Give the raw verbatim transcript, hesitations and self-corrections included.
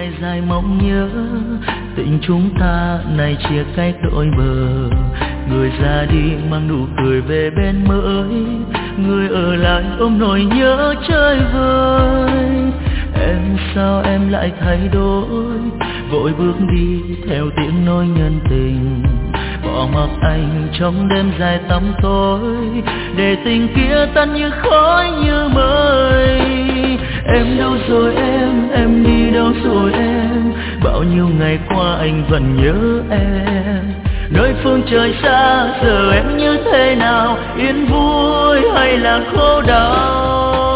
ngày dài mong nhớ, tình chúng ta này chia cách đôi bờ. Người ra đi mang nụ cười về bên mới, người ở lại ôm nỗi nhớ chơi vơi. Em sao em lại thay đổi, vội bước đi theo tiếng nói nhân tình, bỏ mặc anh trong đêm dài tăm tối, để tình kia tan như khói như mây. Em đâu rồi em, em đi đâu rồi em, bao nhiêu ngày qua anh vẫn nhớ em. Nơi phương trời xa giờ em như thế nào, yên vui hay là khổ đau.